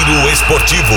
Giro Esportivo.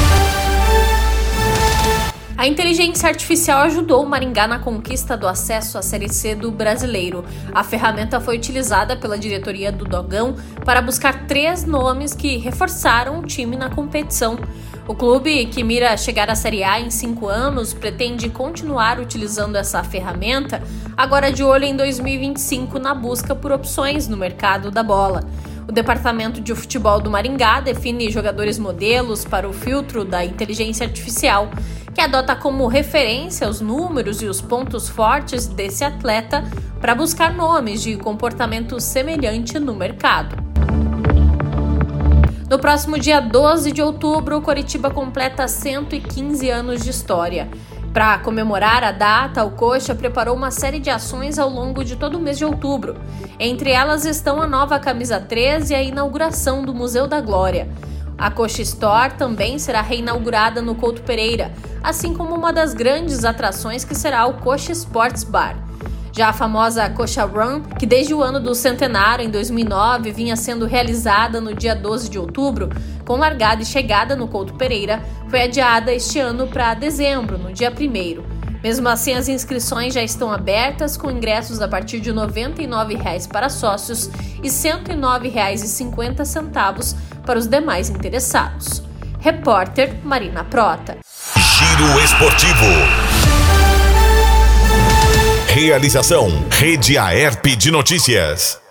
A inteligência artificial ajudou o Maringá na conquista do acesso à Série C do Brasileiro. A ferramenta foi utilizada pela diretoria do Dogão para buscar 3 nomes que reforçaram o time na competição. O clube, que mira chegar à Série A em 5 anos, pretende continuar utilizando essa ferramenta, agora de olho em 2025 na busca por opções no mercado da bola. O Departamento de Futebol do Maringá define jogadores modelos para o filtro da inteligência artificial, que adota como referência os números e os pontos fortes desse atleta para buscar nomes de comportamento semelhante no mercado. No próximo dia 12 de outubro, o Coritiba completa 115 anos de história. Para comemorar a data, o Coxa preparou uma série de ações ao longo de todo o mês de outubro. Entre elas estão a nova camisa 13 e a inauguração do Museu da Glória. A Coxa Store também será reinaugurada no Couto Pereira, assim como uma das grandes atrações que será o Coxa Sports Bar. Já a famosa Coxa Run, que desde o ano do centenário, em 2009, vinha sendo realizada no dia 12 de outubro, com largada e chegada no Couto Pereira, foi adiada este ano para dezembro, no dia 1º. Mesmo assim, as inscrições já estão abertas, com ingressos a partir de R$ 99,00 para sócios e R$ 109,50 para os demais interessados. Repórter Marina Prota. Giro Esportivo. Realização: Rede Aerp de Notícias.